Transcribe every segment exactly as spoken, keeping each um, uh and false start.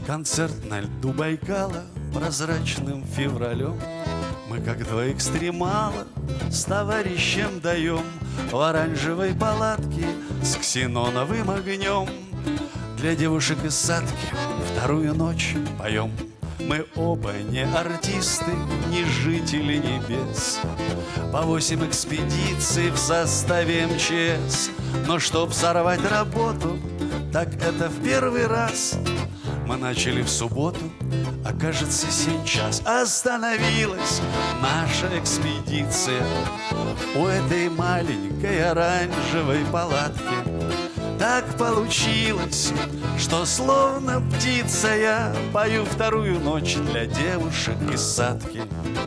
Концерт на льду Байкала прозрачным февралем. Мы, как два экстремала, с товарищем даем в оранжевой палатке с ксеноновым огнем. Для девушек из садки вторую ночь поем. Мы оба не артисты, не жители небес. По восемь экспедиций в составе эм че эс. Но чтоб сорвать работу, так это в первый раз. Мы начали в субботу, а кажется сейчас остановилась наша экспедиция у этой маленькой оранжевой палатки. Так получилось, что словно птица я пою вторую ночь для девушек из садки.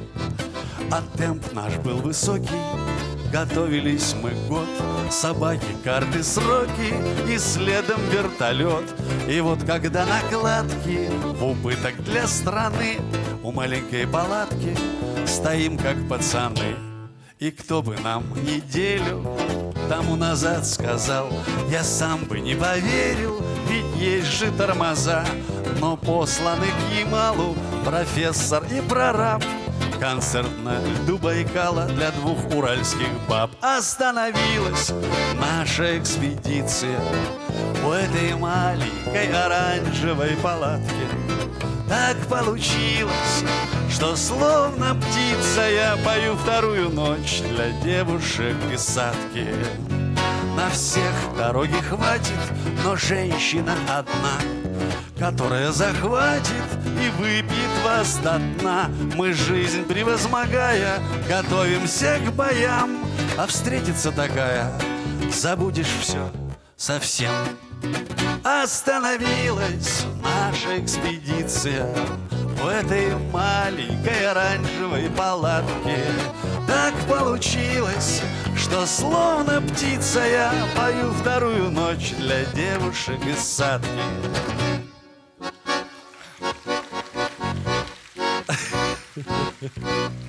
А темп наш был высокий, готовились мы год. Собаки, карты, сроки и следом вертолет. И вот когда накладки в убыток для страны, у маленькой палатки стоим как пацаны. И кто бы нам неделю тому назад сказал, я сам бы не поверил, ведь есть же тормоза. Но посланы к Ямалу профессор и прораб. Концерт на льду Байкала для двух уральских баб. Остановилась наша экспедиция у этой маленькой оранжевой палатки. Так получилось, что словно птица я пою вторую ночь для девушек из садки. На всех дороги хватит, но женщина одна, которая захватит и выпьет вас до дна. Мы, жизнь превозмогая, готовимся к боям, а встретится такая, забудешь все совсем. Остановилась наша экспедиция у этой маленькой оранжевой палатки. Так получилось, что словно птица я пою вторую ночь для девушек из садки. Ha ha ha.